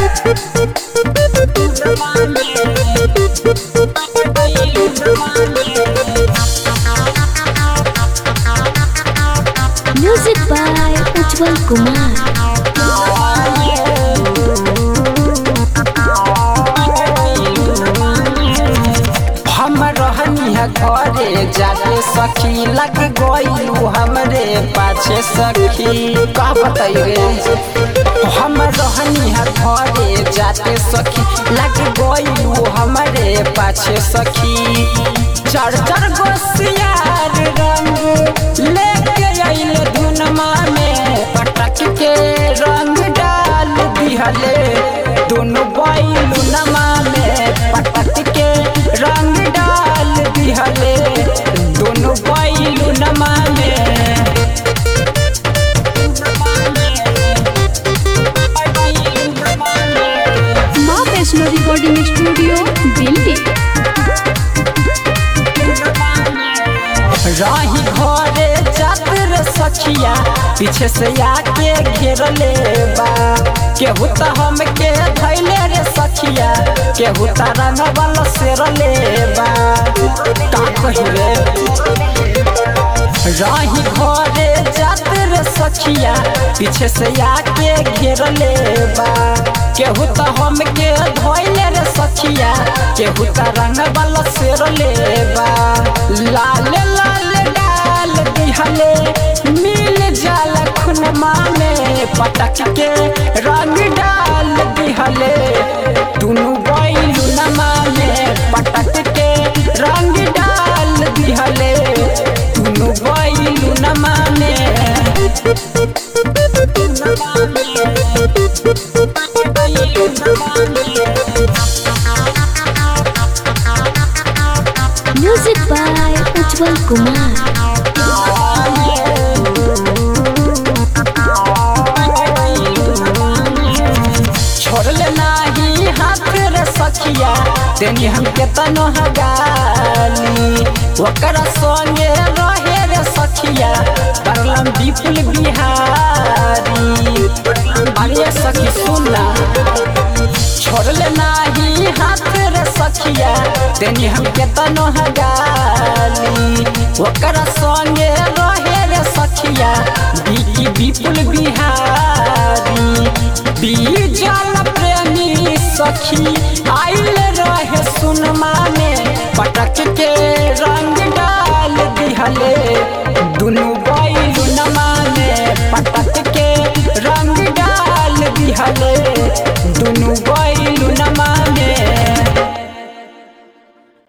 Music by Ujjwal Kumar. हम रहनी है घरे जाके सखी लग गइलू हमरे पाछे सखी का बताइए। हम रहनी है घरे जाके सखी लग गइलू हमरे पाछे सखी। चर चर गोसियार रंग लेके आइल धुनमा में पटक के रंग डाल दिहले दोनों बैलू नमा में पटक के रंग डाल दिहले दोनों बैलू नमा में। माँ वैष्णो रिकॉर्डिंग स्टूडियो दिल्ली। राही घरे जातर सखिया पीछे से आके घेर ले बा केहू त हमके धैले रे सखिया केहू त रंगवल सेर ले बा का कही रे। राही घरे जातर सखिया पीछे से आके घेर ले बा केहू त हमके धैले रे सखिया केहू त रंगवल सेर ले बा। लाल लाल डाल दिहले मिल जाल खुनमा में पटक के रंग डाल दिहले दोनों बैलू नमा में पटक के रंग डाल दिहले दोनों बैलू नमा में। Music by Ujjwal Kumar. छोड़ले नाही हाथ रे सखिया तेनी हमके तनो हगाली ओकरा संगे रहे रे सखिया परलम विपुल बिहारी। अरे सखी सुनना छोड़ले नाही हाथ रे सखिया तेनी हमके तनो हगाली ओकरा संगे रहे रे सखिया बिकी विपुल बिहारी। बीजल प्रेमी सखी आइल रहे सुनमा में पटक के रंग डाल दिहले दोनों बैलू नमा में पटक के रंग डाल दिहले दोनों